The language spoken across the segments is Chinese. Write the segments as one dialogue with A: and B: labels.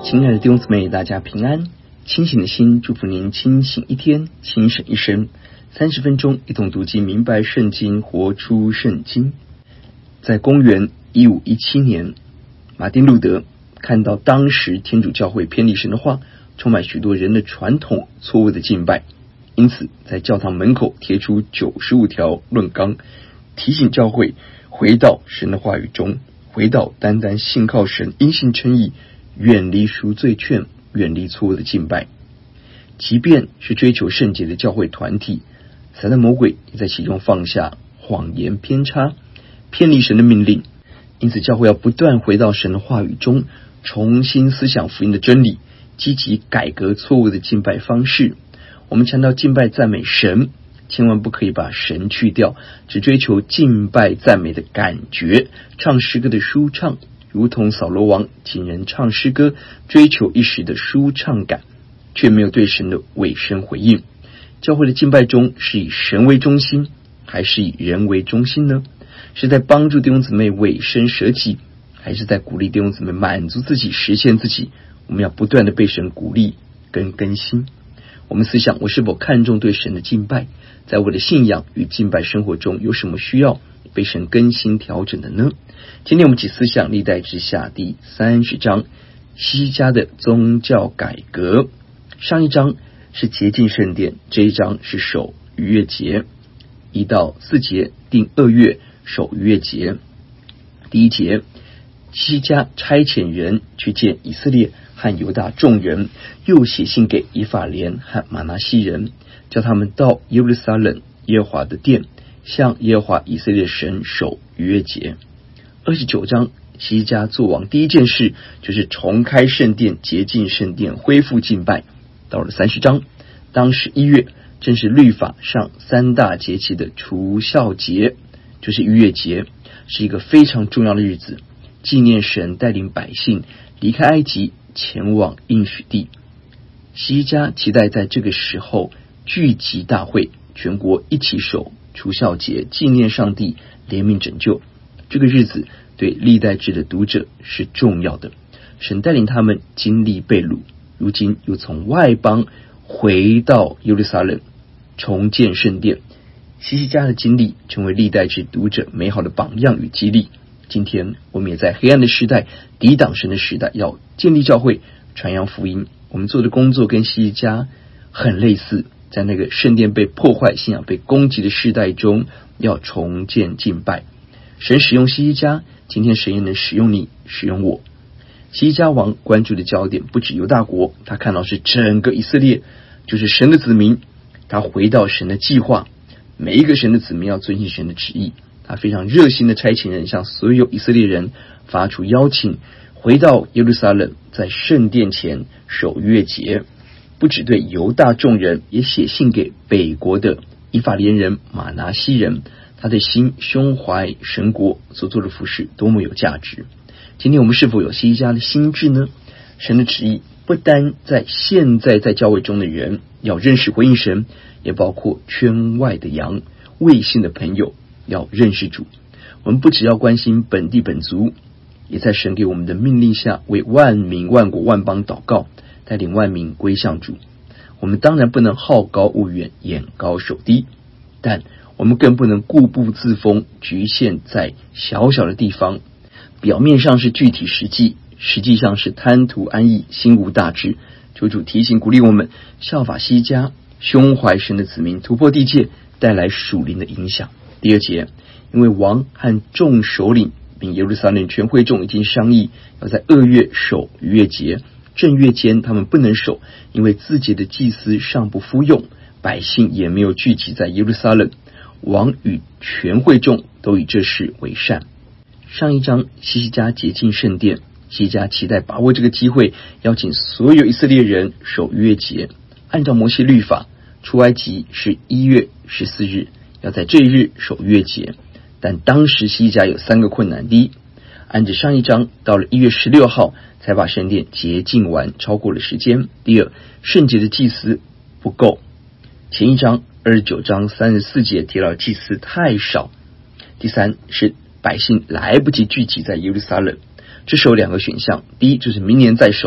A: 亲爱的弟兄姊妹，大家平安。清醒的心祝福您清醒一天，清醒一生。30分钟一同读经，明白圣经，活出圣经。在公元1517年，马丁路德看到当时天主教会偏离神的话，充满许多人的传统错误的敬拜，因此在教堂门口贴出95条论纲，提醒教会回到神的话语中，回到单单信靠神，因信称义，远离赎罪券，远离错误的敬拜。即便是追求圣洁的教会团体，撒旦魔鬼也在其中放下谎言偏差，偏离神的命令。因此教会要不断回到神的话语中，重新思想福音的真理，积极改革错误的敬拜方式。我们强调敬拜赞美神，千万不可以把神去掉，只追求敬拜赞美的感觉，唱诗歌的舒畅，如同扫罗王请人唱诗歌，追求一时的舒畅感，却没有对神的委身回应。教会的敬拜中是以神为中心，还是以人为中心呢？是在帮助弟兄姊妹委身舍己，还是在鼓励弟兄姊妹满足自己，实现自己？我们要不断的被神鼓励跟更新。我们思想，我是否看重对神的敬拜？在我的信仰与敬拜生活中有什么需要被神更新调整的呢？今天我们一起思想历代志下第30章，希西家的宗教改革。上一章是洁净圣殿，这一章是守逾越节。1到4节定2月守逾越节。第1节，希西家差遣人去见以色列和犹大众人，又写信给以法莲和玛拿西人，叫他们到耶路撒冷耶和华的殿，向耶和华以色列神守逾越节。29章，希西家作王第一件事就是重开圣殿，洁净圣殿，恢复敬拜。到了30章，当时1月正是律法上3大节期的除酵节，就是逾越节，是一个非常重要的日子，纪念神带领百姓离开埃及，前往应许地。希西家期待在这个时候聚集大会，全国一起守除酵节，纪念上帝怜悯拯救。这个日子对历代志的读者是重要的，神带领他们经历被掳，如今又从外邦回到耶路撒冷重建圣殿。希西家的经历成为历代志读者美好的榜样与激励。今天我们也在黑暗的时代，抵挡神的时代，要建立教会，传扬福音。我们做的工作跟希西家很类似，在那个圣殿被破坏，信仰被攻击的时代中，要重建敬拜。神使用希西家，今天神也能使用你，使用我。希西家王关注的焦点不止犹大国，他看到是整个以色列，就是神的子民。他回到神的计划，每一个神的子民要遵行神的旨意。他非常热心的差遣人向所有以色列人发出邀请，回到耶路撒冷，在圣殿前守逾越节。不只对犹大众人，也写信给北国的以法莲人、玛拿西人。他的心胸怀神国，所做的服事多么有价值。今天我们是否有希西家的心志呢？神的旨意不单在现在在教会中的人要认识回应神，也包括圈外的羊，未信的朋友要认识主。我们不只要关心本地本族，也在神给我们的命令下，为万民万国万邦祷告，带领万民归向主。我们当然不能好高骛远，眼高手低，但我们更不能固步自封，局限在小小的地方，表面上是具体实际，实际上是贪图安逸，心无大志。求主提醒鼓励我们，效法希西家，胸怀神的子民，突破地界，带来属灵的影响。第2节，因为王和众首领并耶路撒冷全会众已经商议，要在2月守逾越节。正月间他们不能守，因为自己的祭司尚不敷用，百姓也没有聚集在耶路撒冷。王与全会众都以这事为善。上一章希西家洁净圣殿，希西家期待把握这个机会，邀请所有以色列人守逾越节。按照摩西律法，出埃及是1月14日，要在这一日守逾越节。但当时希西家有3个困难：第一，按着上一章，到了1月16号才把圣殿洁净完，超过了时间；第二，圣洁的祭司不够，前一章29章34节提到祭司太少；第三，是百姓来不及聚集在耶路撒冷。这时候2个选项，第一就是明年再守，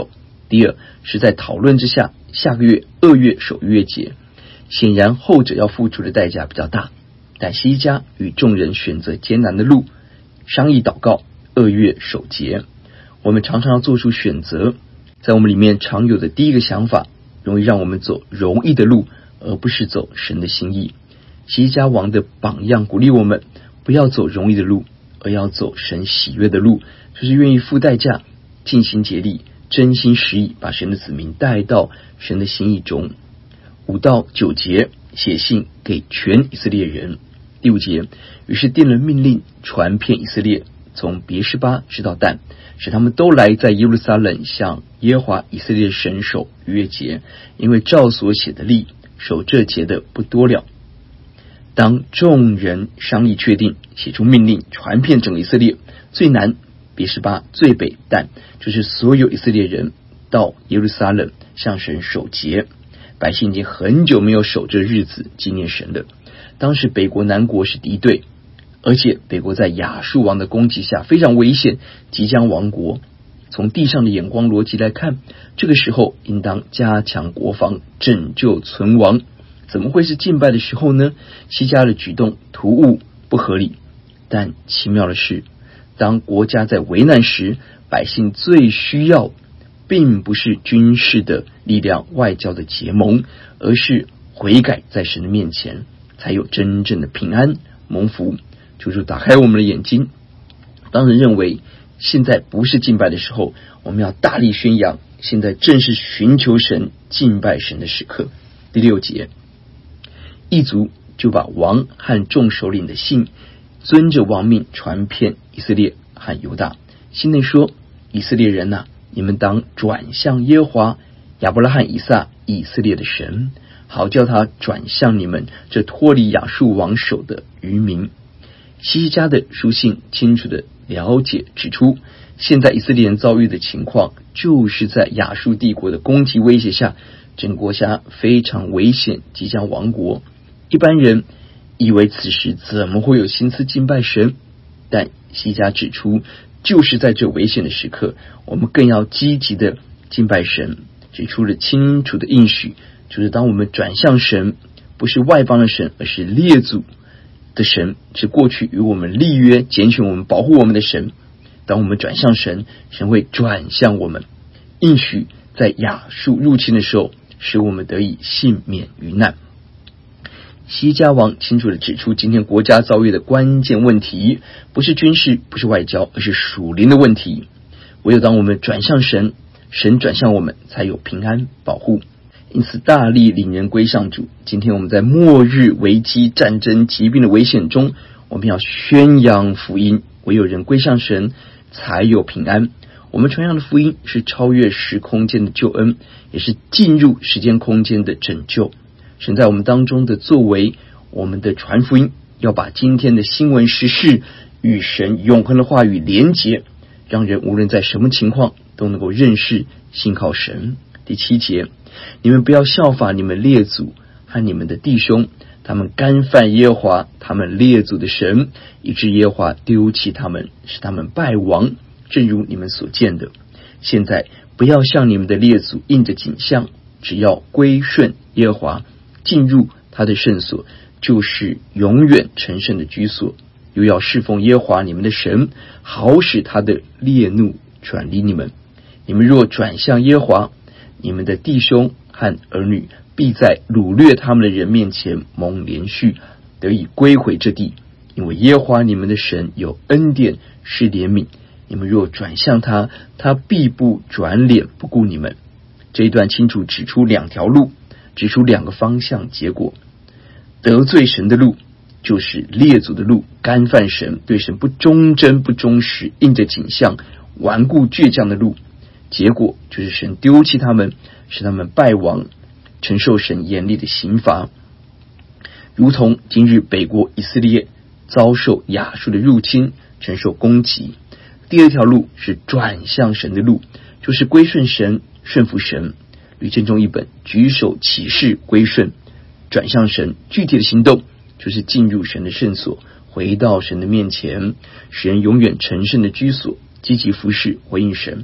A: 第二是在讨论之下，下个月2月守逾越节，显然后者要付出的代价比较大，但希西家与众人选择艰难的路，商议祷告2月守节。我们常常要做出选择，在我们里面常有的第一个想法，容易让我们走容易的路，而不是走神的心意。希西家王的榜样鼓励我们不要走容易的路，而要走神喜悦的路，就是愿意付代价，尽心竭力，真心实意把神的子民带到神的心意中。5到9节写信给全以色列人。第5节，于是定了命令，传遍以色列，从别是巴直到但，使他们都来在耶路撒冷向耶和华以色列神守逾越节，因为照所写的例，守这节的不多了。当众人商议确定，写出命令，传遍整个以色列，最南别是巴，最北但，就是所有以色列人到耶路撒冷向神守节。百姓已经很久没有守这日子纪念神了。当时北国南国是敌对，而且北国在亚述王的攻击下非常危险，即将亡国。从地上的眼光逻辑来看，这个时候应当加强国防，拯救存亡。怎么会是敬拜的时候呢？希西家的举动突兀不合理，但奇妙的是，当国家在危难时，百姓最需要并不是军事的力量、外交的结盟，而是悔改在神的面前，才有真正的平安蒙福。求主打开我们的眼睛，当人认为现在不是敬拜的时候，我们要大力宣扬现在正是寻求神、敬拜神的时刻。第6节，异族就把王和众首领的信遵着王命传遍以色列和犹大。信内说，以色列人啊，你们当转向耶和华亚伯拉罕、以撒、以色列的神，好叫他转向你们这脱离亚述王手的渔民。希西家的书信清楚的了解指出，现在以色列人遭遇的情况，就是在亚述帝国的攻击威胁下，整个国家非常危险，即将亡国。一般人以为此时怎么会有心思敬拜神？但希西家指出，就是在这危险的时刻，我们更要积极的敬拜神。指出了清楚的应许，就是当我们转向神，不是外邦的神，而是列祖的神，是过去与我们立约、拣选我们、保护我们的神。当我们转向神，神会转向我们，应许在亚述入侵的时候，使我们得以幸免于难。希西家王清楚地指出，今天国家遭遇的关键问题，不是军事，不是外交，而是属灵的问题。唯有当我们转向神，神转向我们，才有平安保护。因此大力领人归向主。今天我们在末日危机、战争、疾病的危险中，我们要宣扬福音，唯有人归向神，才有平安。我们传扬的福音是超越时空间的救恩，也是进入时间空间的拯救。神在我们当中的作为，我们的传福音要把今天的新闻时事与神永恒的话语连结，让人无论在什么情况都能够认识信靠神。第7节，你们不要效法你们列祖和你们的弟兄，他们干犯耶和华他们列祖的神，以致耶和华丢弃他们，使他们败亡，正如你们所见的。现在不要像你们的列祖印着景象，只要归顺耶和华，进入他的圣所，就是永远成圣的居所，又要侍奉耶和华你们的神，好使他的烈怒转离你们。你们若转向耶和华，你们的弟兄和儿女必在掳掠他们的人面前蒙连续，得以归回这地，因为耶和华你们的神有恩典，是怜悯。你们若转向他，他必不转脸不顾你们。这一段清楚指出2条路，指出2个方向结果。得罪神的路就是列祖的路，干犯神，对神不忠贞不忠实，印着景象，顽固倔强的路，结果就是神丢弃他们，使他们败亡，承受神严厉的刑罚。如同今日北国以色列遭受亚述的入侵，承受攻击。第2条路是转向神的路，就是归顺神，顺服神。吕建中一本举手起誓归顺，转向神，具体的行动就是进入神的圣所，回到神的面前，使人永远成圣的居所，积极服侍回应神。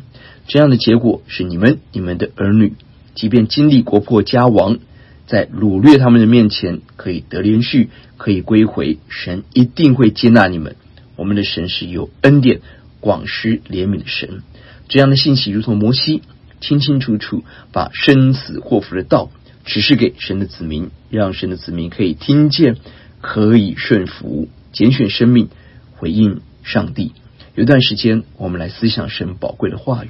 A: 这样的结果是你们的儿女，即便经历国破家亡，在掳掠他们的面前可以得连续，可以归回，神一定会接纳你们。我们的神是有恩典、广施怜悯的神。这样的信息如同摩西清清楚楚把生死祸福的道指示给神的子民，让神的子民可以听见，可以顺服，拣选生命，回应上帝。有一段时间，我们来思想神宝贵的话语。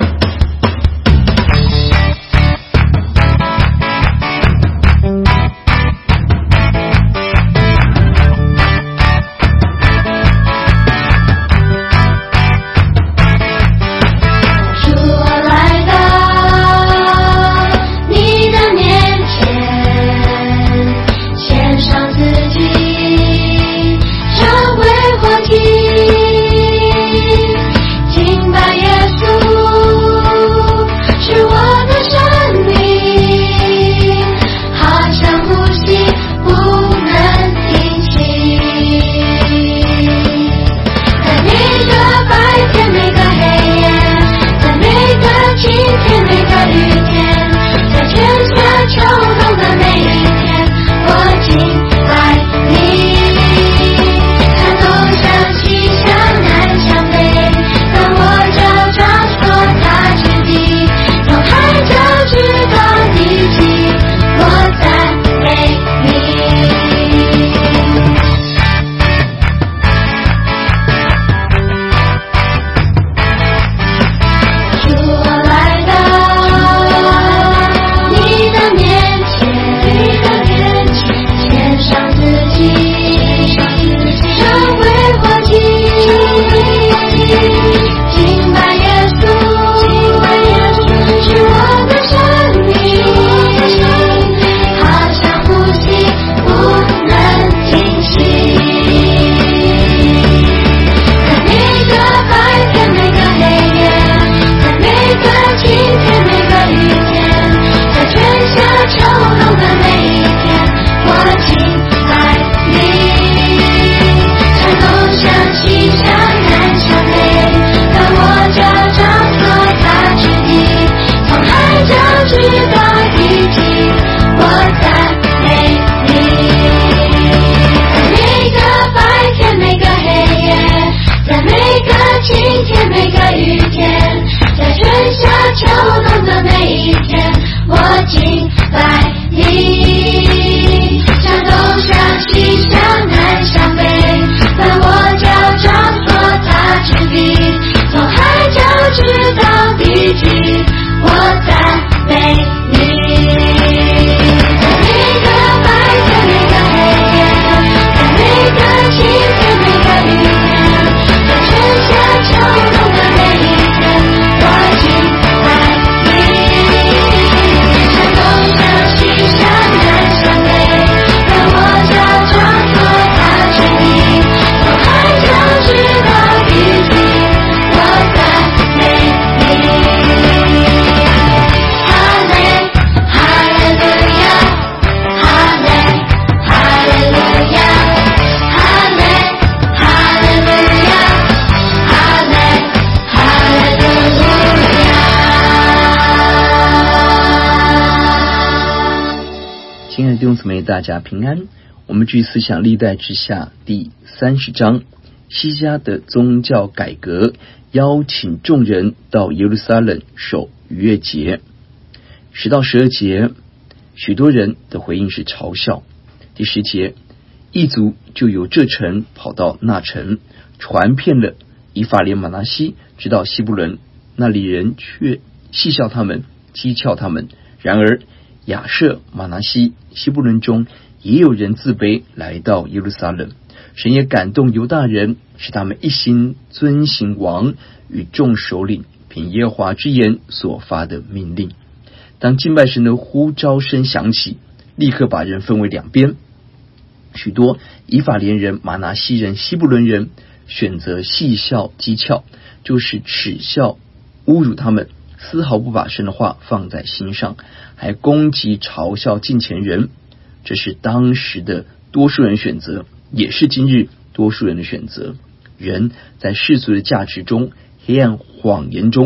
A: 亲爱的弟兄姊妹，大家平安。我们继续思想历代志下第30章，西家的宗教改革，邀请众人到耶路撒冷守逾越节。10到12节，许多人的回应是嘲笑。第10节，异族就由这城跑到那城，传遍了以法莲、马拿西，直到西布伦，那里人却戏笑他们，讥诮他们。然而亚设、马拿西、西布伦中也有人自卑，来到耶路撒冷。神也感动犹大人，使他们一心遵行王与众首领凭耶和华之言所发的命令。当敬拜神的呼召声响起，立刻把人分为两边。许多以法莲人、马拿西人、西布伦人选择戏笑讥诮，就是耻笑侮辱他们，丝毫不把神的话放在心上，还攻击嘲笑敬虔人。这是当时的多数人选择，也是今日多数人的选择。人在世俗的价值中、黑暗谎言中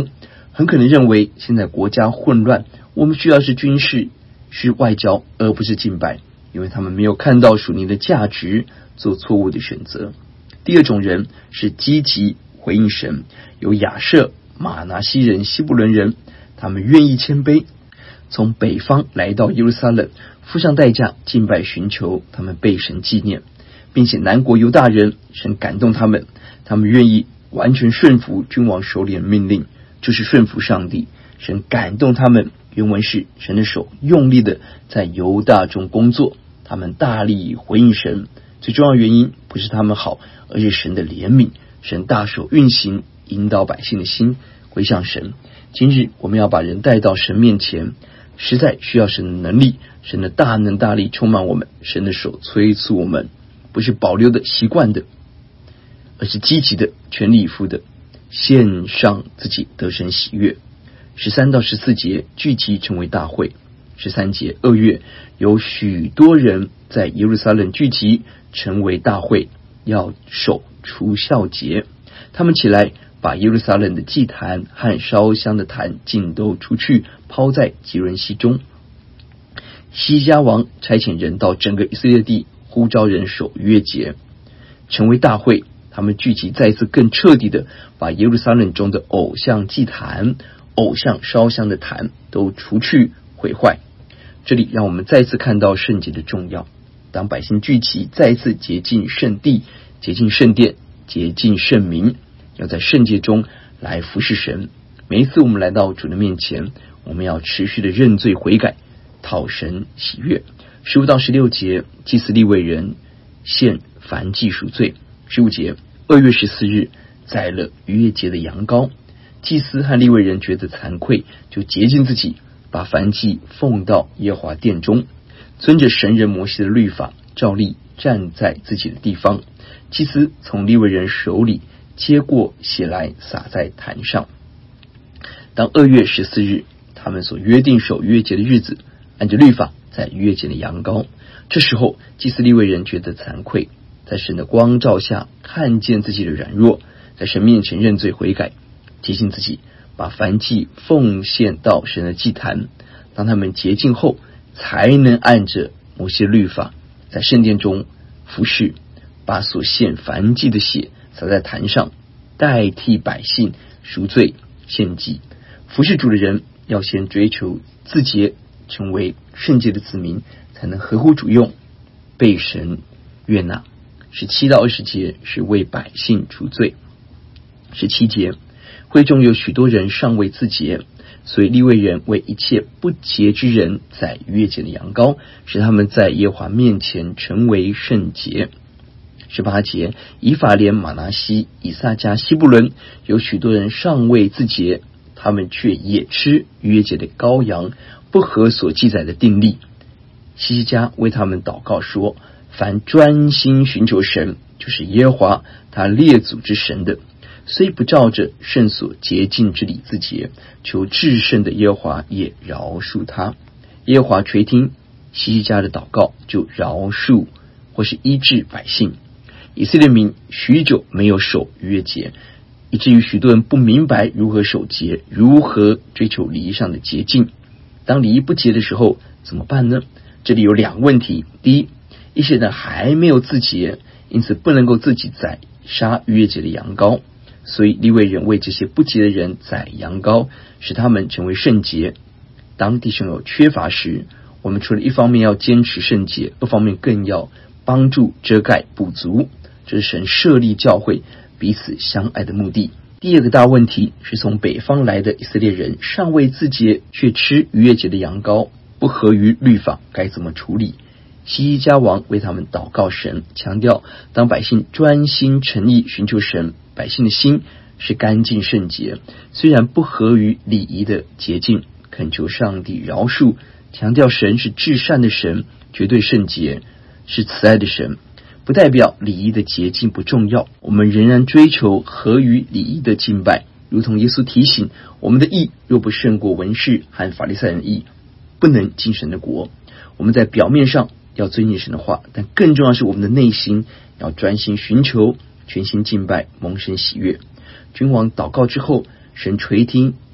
A: 很可能认为现在国家混乱，我们需要是军事，是外交，而不是敬拜，因为他们没有看到属灵的价值，做错误的选择。第二种人是积极回应神，有亚设、马拿西人、西布伦人，他们愿意谦卑，从北方来到耶路撒冷，付上代价敬拜寻求，他们被神纪念，并且南国犹大人，神感动他们，他们愿意完全顺服君王首领的命令，就是顺服上帝。神感动他们，原文是神的手用力的在犹大中工作，他们大力回应神。最重要的原因不是他们好，而是神的怜悯，神大手运行，引导百姓的心回向神。今日我们要把人带到神面前，实在需要神的能力，神的大能大力充满我们，神的手催促我们，不是保留的习惯的，而是积极的全力以赴的献上自己得神喜悦。13到14节聚集成为大会。13节2月有许多人在耶路撒冷聚集成为大会，要守除酵节。他们起来把耶路撒冷的祭坛和烧香的坛尽都除去，抛在基伦溪中。西家王差遣人到整个以色列地，呼召人守逾越节，成为大会。他们聚集再一次更彻底的把耶路撒冷中的偶像祭坛、偶像烧香的坛都除去毁坏。这里让我们再次看到圣洁的重要。当百姓聚集，再一次洁净圣地、洁净圣殿、洁净圣民，要在圣洁中来服侍神。每一次我们来到主的面前，我们要持续的认罪悔改，讨神喜悦。15到16节，祭司利未人献燔祭赎罪。15节2月14日宰了逾越节的羊羔，祭司和利未人觉得惭愧，就洁净自己，把燔祭奉到耶和华殿中，遵着神人摩西的律法，照例站在自己的地方。祭司从利未人手里接过血来，洒在坛上。当2月14日他们所约定守逾越节的日子，按着律法宰逾越节的羊羔。这时候祭司利未人觉得惭愧，在神的光照下看见自己的软弱，在神面前认罪悔改，提醒自己把燔祭奉献到神的祭坛。当他们洁净后，才能按着摩西的律法在圣殿中服侍，把所献燔祭的血洒在坛上，代替百姓赎罪献祭。服侍主的人要先追求自洁，成为圣洁的子民，才能合乎主用，被神悦纳。17到20节是为百姓除罪。17节会中有许多人尚未自洁，所以利未人为一切不洁之人宰逾越节的羊羔，使他们在耶和华面前成为圣洁。18节以法莲、马拿西、以萨迦、西布伦有许多人尚未自洁，他们却也吃逾越节的羔羊，不合所记载的定例。希西家为他们祷告说，凡专心寻求神，就是耶和华他列祖之神的，虽不照着圣所洁净之礼自洁，求至圣的耶和华也饶恕他。耶和华垂听希西家的祷告，就饶恕或是医治百姓。以色列民许久没有守逾越节，以至于许多人不明白如何守节，如何追求礼仪上的洁净。当礼仪不洁的时候怎么办呢？这里有2个问题。第一，一些人还没有自洁，因此不能够自己宰杀逾越节的羊羔，所以利未人为这些不洁的人宰羊羔，使他们成为圣洁。当弟兄有缺乏时，我们除了一方面要坚持圣洁，二方面更要帮助遮盖补足，这是神设立教会彼此相爱的目的。第二个大问题是从北方来的以色列人尚未自洁，却吃逾越节的羊羔，不合于律法，该怎么处理？希西家王为他们祷告神，强调当百姓专心诚意寻求神，百姓的心是干净圣洁，虽然不合于礼仪的洁净，恳求上帝饶恕，强调神是至善的神，绝对圣洁，是慈爱的神。不代表礼仪的洁净不重要，我们仍然追求合于礼仪的敬拜，如同耶稣提醒我们的义若不胜过文士和法利赛人的义，不能进神的国。我们在表面上要遵行神的话，但更重要是我们的内心要专心寻求，全心敬拜，蒙神喜悦。君王祷告之后，神垂听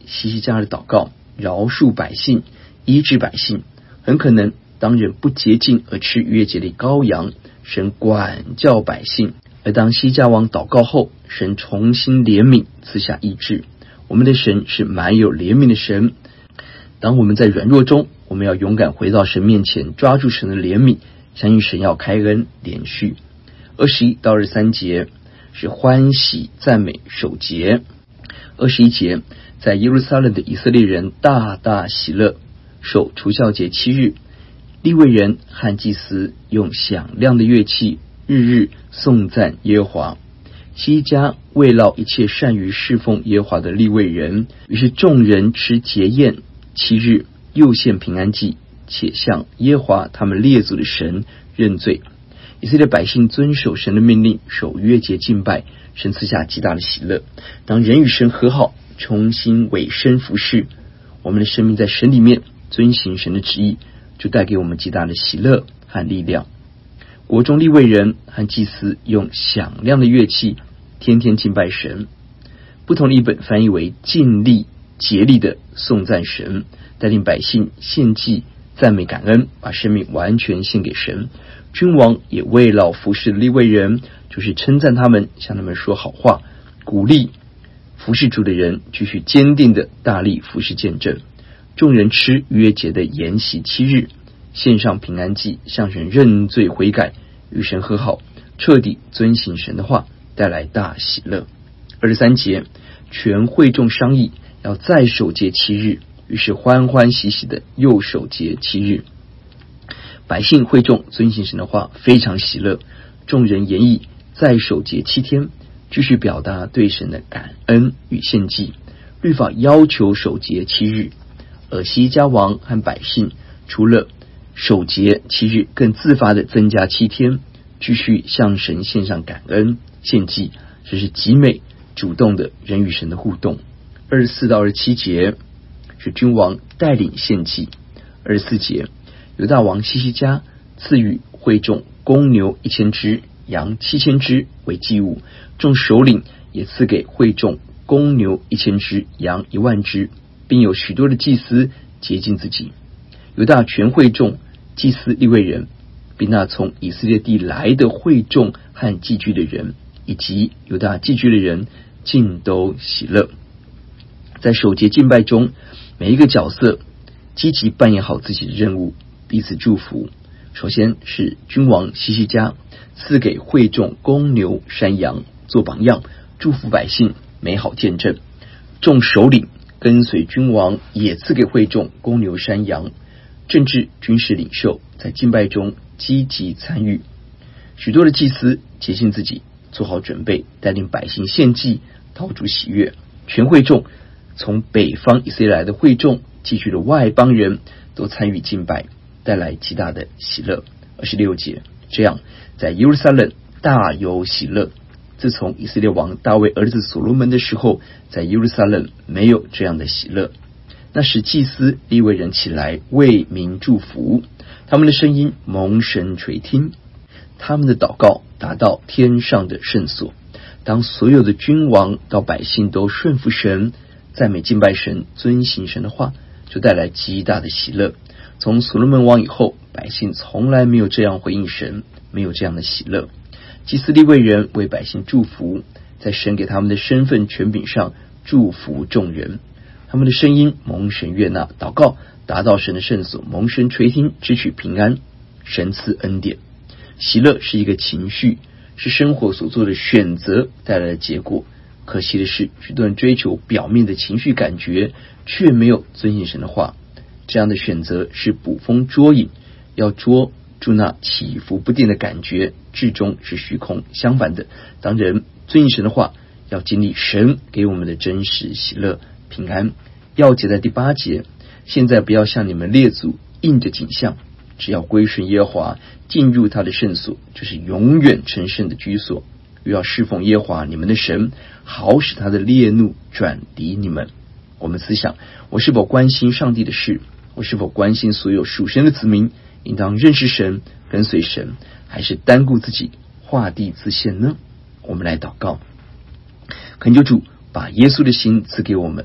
A: 西西家的祷告，饶恕百姓，医治百姓，很可能当人不洁净而吃逾越节的羔羊，神管教百姓。而当西家王祷告后，神重新怜悯，赐下医治。我们的神是满有怜悯的神。当我们在软弱中，我们要勇敢回到神面前，抓住神的怜悯，相信神要开恩连续。21到23节是欢喜赞美守节。21节，在耶路撒冷的以色列人大大喜乐，守除酵节7日，利未人和祭司用响亮的乐器，日日颂赞耶和华。西家慰劳一切善于侍奉耶和华的利未人，于是众人吃节宴7日，又献平安祭，且向耶和华他们列祖的神认罪。以色列百姓遵守神的命令，守逾越节敬拜，神赐下极大的喜乐。当人与神和好，重新委身服侍，我们的生命在神里面遵行神的旨意，就带给我们极大的喜乐和力量。国中利未人和祭司用响亮的乐器，天天敬拜神。不同的译本翻译为尽力竭力的颂赞神，带领百姓献祭赞美感恩，把生命完全献给神。君王也慰劳服侍的利未人，就是称赞他们，向他们说好话，鼓励服侍主的人继续坚定的大力服侍见证。众人吃逾越节的筵席7日，献上平安祭，向神认罪悔改，与神和好，彻底遵行神的话，带来大喜乐。23节，全会众商议要再守节7日，于是欢欢喜喜的又守节7日。百姓会众遵行神的话，非常喜乐。众人言议再守节7天，继续表达对神的感恩与献祭。律法要求守节7日，而西家王和百姓除了守节7日，更自发的增加7天，继续向神献上感恩献祭。这是极美主动的人与神的互动。24到27节是君王带领献祭。24节，犹大王西西家赐予会众公牛1000只，羊7000只为祭物，众首领也赐给会众公牛1000只，羊10000只，并有许多的祭司洁净自己。犹大全会众、祭司利未人，并那从以色列地来的会众和寄居的人，以及犹大寄居的人，尽都喜乐。在守节敬拜中，每一个角色积极扮演好自己的任务，彼此祝福。首先是君王西西家赐给会众公牛山羊做榜样，祝福百姓美好见证。众首领跟随君王也赐给会众公牛山羊。政治军事领袖在敬拜中积极参与。许多的祭司洁净自己，做好准备，带领百姓献祭，讨主喜悦。全会众从北方以色列来的会众，寄居的外邦人都参与敬拜，带来极大的喜乐。26节，这样在耶路撒冷大有喜乐。自从以色列王大卫儿子所罗门的时候，在耶路撒冷没有这样的喜乐。那时祭司利未人起来为民祝福，他们的声音蒙神垂听，他们的祷告达到天上的圣所。当所有的君王到百姓都顺服神，赞美敬拜神，遵行神的话，就带来极大的喜乐。从所罗门王以后，百姓从来没有这样回应神，没有这样的喜乐。祭司利未人为百姓祝福，在神给他们的身份权柄上祝福众人，他们的声音蒙神悦纳，祷告达到神的圣所，蒙神垂听，支取平安，神赐恩典。喜乐是一个情绪，是生活所做的选择带来的结果。可惜的是，许多人追求表面的情绪感觉，却没有遵行神的话。这样的选择是捕风捉影，要捉住那起伏不定的感觉，至终是虚空。相反的，当人遵行神的话，要经历神给我们的真实喜乐平安。要解在第8节，现在不要向你们列祖印着景象，只要归顺耶和华，进入他的圣所，就是永远成圣的居所，又要侍奉耶和华你们的神，好使他的烈怒转离你们。我们思想，我是否关心上帝的事？我是否关心所有属神的子民应当认识神，跟随神，还是单顾自己，画地自限呢？我们来祷告。恳求主把耶稣的心赐给我们，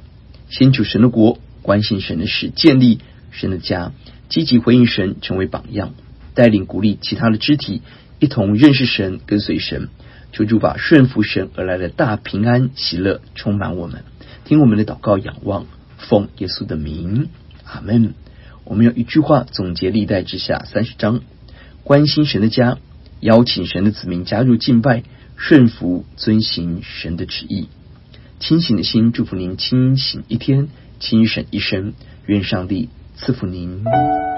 A: 先求神的国，关心神的事，建立神的家，积极回应神，成为榜样，带领鼓励其他的肢体一同认识神，跟随神。求主把顺服神而来的大平安喜乐充满我们。听我们的祷告仰望，奉耶稣的名，阿们。我们用一句话总结历代志下30章，关心神的家，邀请神的子民加入敬拜，顺服遵行神的旨意。清醒的心祝福您清醒一天，清省一生。愿上帝赐福您。